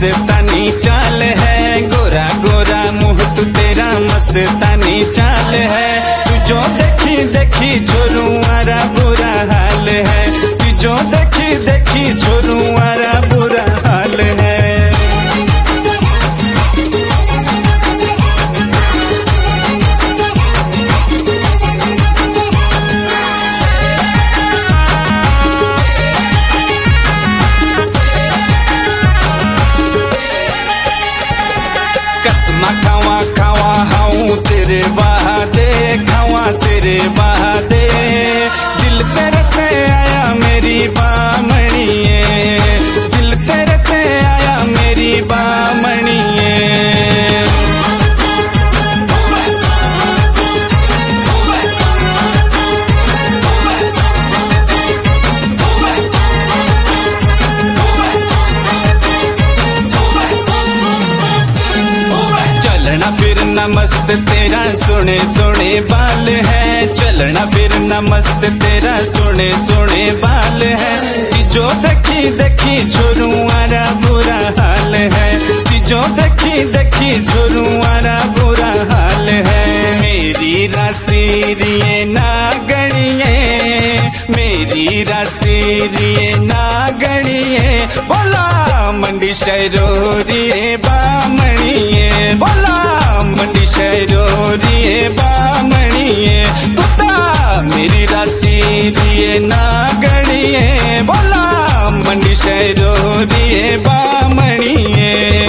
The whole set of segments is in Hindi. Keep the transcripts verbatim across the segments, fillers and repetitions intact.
मस्तानी चाल है, गोरा गोरा मुँह तू तेरा मस्तानी चाल है। तू जो देखी देखी छोरुआरा बुरा हाल है, तू जो देखी देखी छोरुआरा बुरा हाल है। कसमा खावा खावा हाऊं तेरे वादे, खावा तेरे वादे, दिल तेरे पे आया मेरी बामणिए, दिल तेरे पे आया मेरी बामणिए। चलना फिरना मस्त तेरा सोने सोने बाल है, चलना फिरना मस्त तेरा सोने सोने बाल है। जो देखी देखी छोरुआरा बुरा हाल है, जो देखी देखी छोरुआरा बुरा हाल है। मेरी राशि रिए ना गणिए, मेरी राशि रिए ना गणिए, बोला मंडी शहरोरिए बामणिए, बोला मंडी शहरोरिए बामणिए। तुता मेरी राशि रिए ना गणिए, बोला मंडी शहरोरिए बामणिए।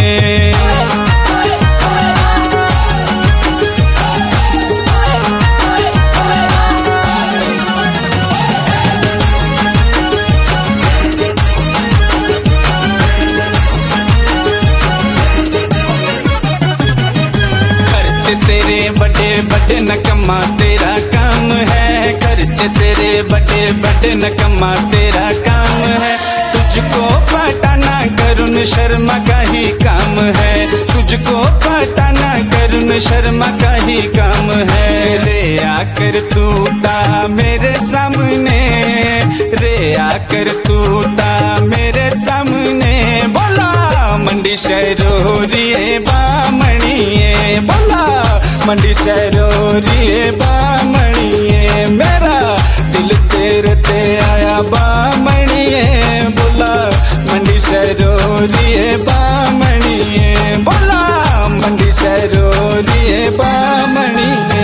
तेरे बड़े बड़े नकमा तेरा काम है, खर्च तेरे बड़े बड़े नकमा तेरा काम है। तुझको पटाना करुण शर्मा का ही काम है, तुझको पटाना करुण शर्मा का ही काम है। रे आकर तू ता मेरे सामने, रे आकर तू ता मेरे सामने, बोला मंडी शहरोरिए बामणिए, बोला मंडी शहरोरिए बामणिए। मेरा दिल तेरे ते आया बामणिए, बोला मंडी शहरोरिए बामणिए, बोला मंडी शहरोरिए बामणिए।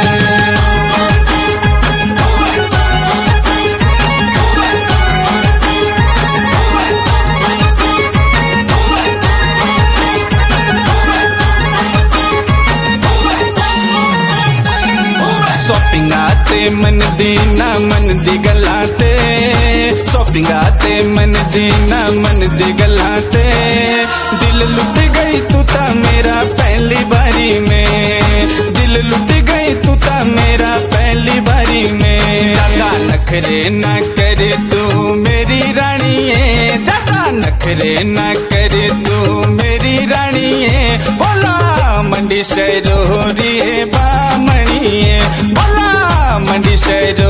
शॉपिंग आते मन दी ना मन दी गलाते, शॉपिंग आते मन दी ना मन दी गलाते। दिल लुट गई तू ता मेरा पहली बारी में, दिल लुट गई तू ता मेरा पहली बारी में। ज्यादा नखरे ना करे तू मेरी रानीए, ज्यादा नखरे ना करे तू मेरी रानीए, बोला मंडी शहरोरिए बामणिए, बोला मंडी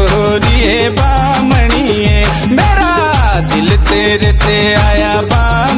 शहरोरिए बामणिए। मेरा दिल तेरे ते आया बा